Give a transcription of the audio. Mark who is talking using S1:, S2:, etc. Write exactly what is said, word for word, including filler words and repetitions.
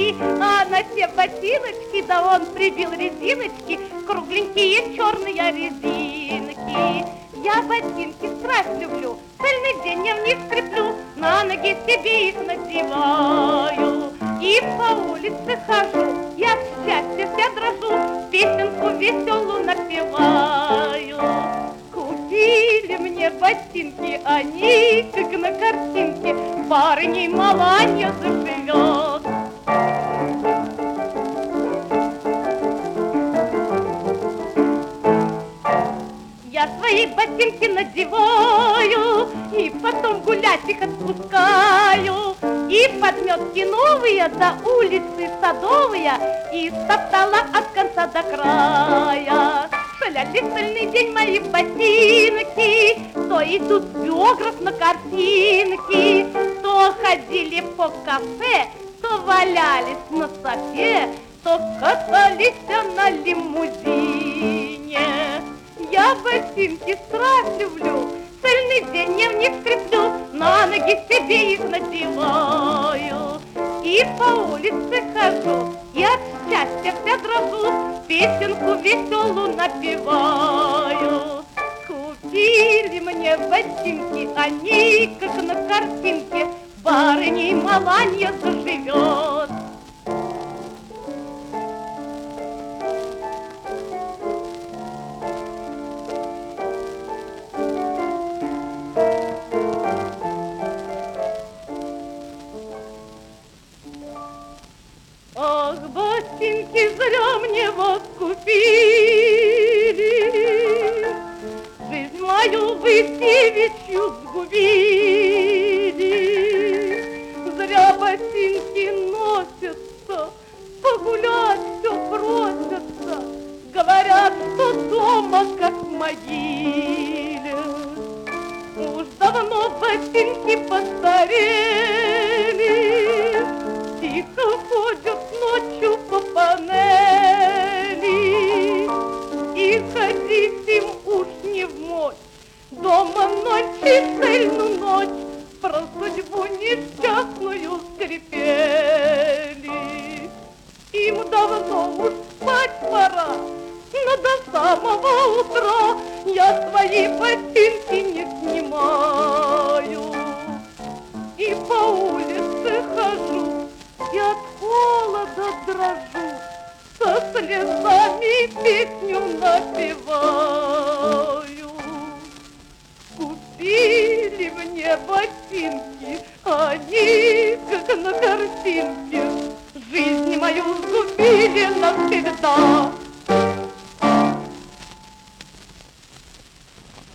S1: ботинки, а на те ботиночки, да он прибил резиночки, кругленькие черные резинки. Я ботинки страсть люблю, цельный день я в них скреплю, на ноги себе их надеваю. И по улице хожу, я от счастья вся дрожу, песенку веселую напеваю. Купили мне ботинки, они, как на картинке, барыней Маланья заживет. Я свои ботинки надеваю, и потом гулять их отпускаю. И подметки новые до улицы Садовые, и стоптала от конца до края. Шаляли цельный день мои ботинки, то идут биограф на картинки, то ходили по кафе, то валялись на софе, то катались на лимузине. Я ботинки страсть люблю, цельный день я в них скреплю, на ноги себе их надеваю. И по улице хожу, и от счастья вся дрожу, песенку веселую напеваю. Купили мне ботинки, они, как на картинке, барыней Маланья заживет. Ах, ботинки, зря мне вас купили, жизнь мою вы девичью сгубили. Зря ботинки носятся, погулять все просятся, говорят, что дома как в могиле. Уж давно ботинки постарели, тихо ходят ночью по панели, и ходить им уж не в мочь. Дома ночи цельную ночь про судьбу несчастную скрипели. Им давно уж спать пора, но до самого утра я свои ботинки не снимаю. И по улице хожу, и от холода дрожу, со слезами песню напеваю. Купили мне ботинки, они, как на картинке, жизнь мою сгубили навсегда.